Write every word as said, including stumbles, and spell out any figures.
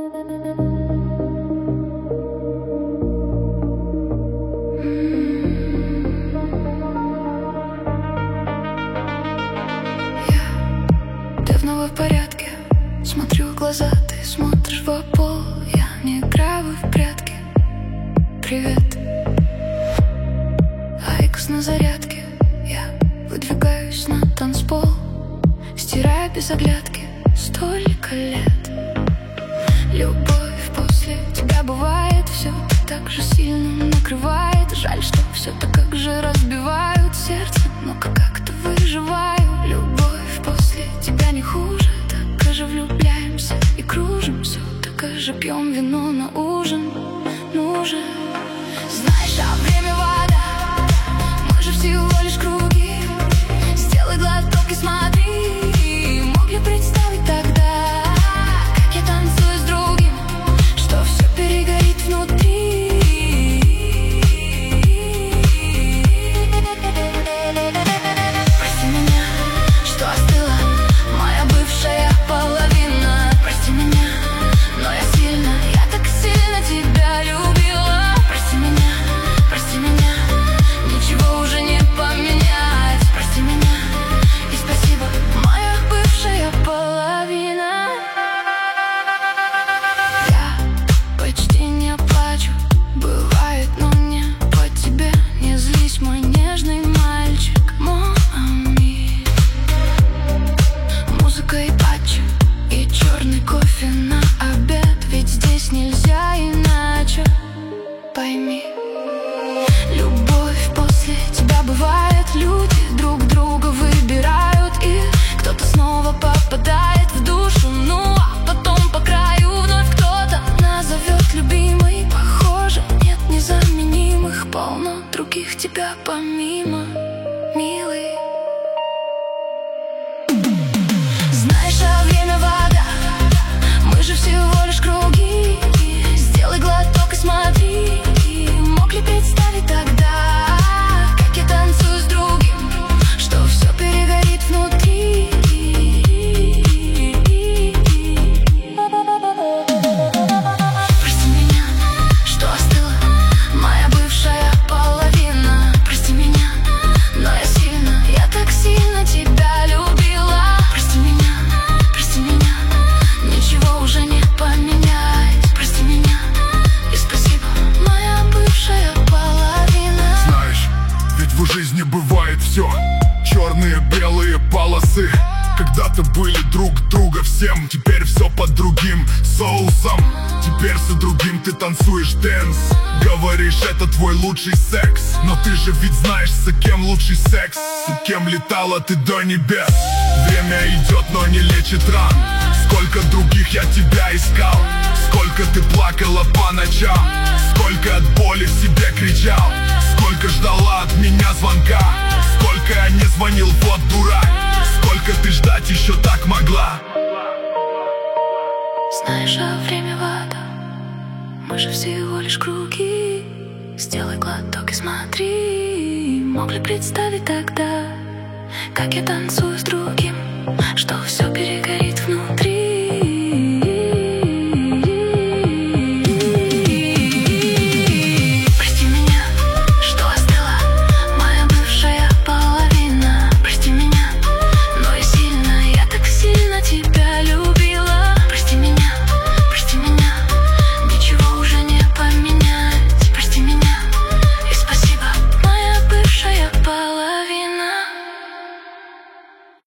В порядке, смотрю в глаза, ты смотришь в пол. Я не играю в прятки. Привет. Айкос на зарядке. Я выдвигаюсь на танцпол, стирая без оглядки столько лет. Любовь после тебя бывает, все так же сильно накрывает. Жаль, что все так как же разбивают сердце, но как-то выживаю. Любовь после тебя не хуже, так же влюбляемся и кружимся, так же пьем вино на ужин. Нужен, знаешь, а время вода, мы же всего лишь круги. Сделай глоток и смотри. Мог ли представить тогда, как я танцую с другим, что все перегорит внутри? Прости меня, что остыла моя бывшая половина. Прости меня, но я сильно, я так сильно тебя любила. Прости меня, прости меня, ничего уже не поменять. Прости меня и спасибо, моя бывшая половина. Я почти не плачу, бывает, но не по тебе. Не злись, мой нежный мальчик, мой ami. Музыка и патчи, и черный кофе на обед, ведь здесь нельзя иначе. Пойми, любовь после тебя бывает. Люди друг друга выбирают, и кто-то снова попадает в душу. Ну а потом по краю вновь кто-то назовет любимой. Похоже, нет незаменимых, полно других тебя помимо, милый. Знаешь, а время вода, мы же всего лишь круги. Сделай глоток и смотри. Мог ли представить тогда, как я танцую с другим, что все перегорит внутри? Прости меня, что остыла моя бывшая половина. Прости меня, но я сильно, я так сильно тебя любила. Прости меня, прости меня, ничего уже не поменять. Прости меня и спасибо, моя бывшая половина. Знаешь, ведь в жизни бывает все. Черные, белые полосы. Когда-то были друг друга всем, теперь все под другим соусом. Теперь со другим ты танцуешь дэнс. Говоришь, это твой лучший секс, но ты же ведь знаешь, с кем лучший секс. С кем летала ты до небес. Время идет, но не лечит ран. Сколько других я тебя искал, сколько ты плакала по ночам, сколько от боли в себе кричал, сколько ждала от меня звонка, сколько я не звонил, вот дурак. Сколько ты ждать еще так могла? Знаешь, а время вода, мы же всего лишь круги. Сделай глоток и смотри. Мог ли представить тогда, как я танцую с другим, что все перегорит внутри?